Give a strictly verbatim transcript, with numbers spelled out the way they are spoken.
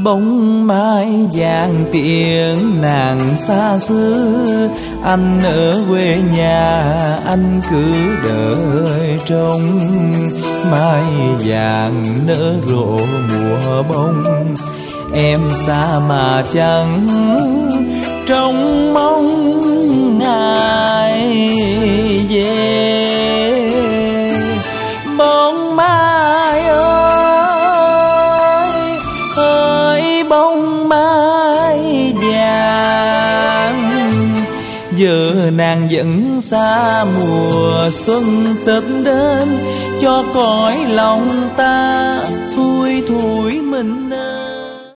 Bóng mai vàng tiếng nàng xa xứ, anh ở quê nhà anh cứ đợi trông. Mai vàng nở rộ mùa bông, em xa mà chẳng trông mong ngày về. Bóng mai ơi hỡi bóng mai vàng, giờ nàng vẫn xa mùa xuân tấp đến, cho cõi lòng ta thui thủi mình ơi.